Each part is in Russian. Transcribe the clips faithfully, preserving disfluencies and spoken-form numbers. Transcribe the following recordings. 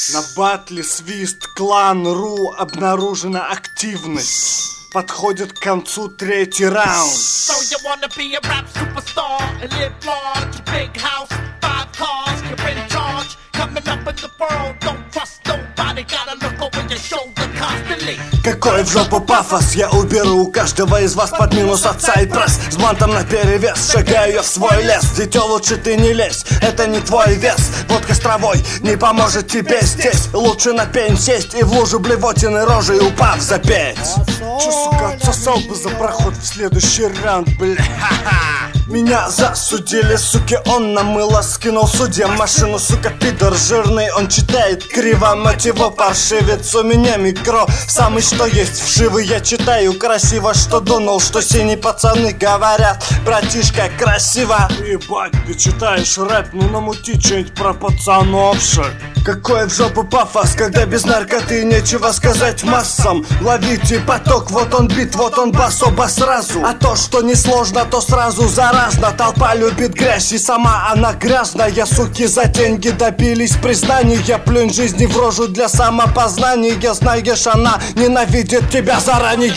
На батле свист, клан Ру, обнаружена активность. Подходит к концу третий раунд. So you wanna be a rap superstar and live large, big house, five cars, you're in charge, coming up in the world, don't trust nobody, gotta look over your shoulder constantly. Какой в жопу пафос, я уберу у каждого из вас под минус отца и пресс. С бантом наперевес, шагаю я в свой лес. Дитё, лучше ты не лезь, это не твой вес. Водка с травой не поможет тебе здесь. Лучше на пень сесть и в лужу блевотины рожей упав запеть. Чё, сука, отсосал бы за проход в следующий раунд, бля. Меня засудили, суки, он на мыло скинул судья машину, сука, пидор жирный, он читает криво, мать его, паршивец, у меня микро, самый что есть вшивый, я читаю красиво, что дунул, что синие пацаны говорят, братишка, красиво. Ебать, ты читаешь рэп, ну намути что-нибудь про пацановшек. Какой в жопу пафос, когда без наркоты нечего сказать массам. Ловите поток, вот он бит, вот он бас, оба сразу. А то, что несложно, то сразу заразно. Толпа любит грязь, и сама она грязная. Суки за деньги добились признания. Плюнь жизни в рожу для самопознания. Знаешь, она ненавидит тебя заранее.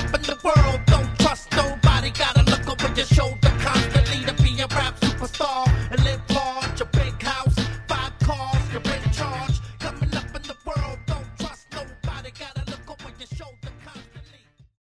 Shoulder constantly to be a rap superstar.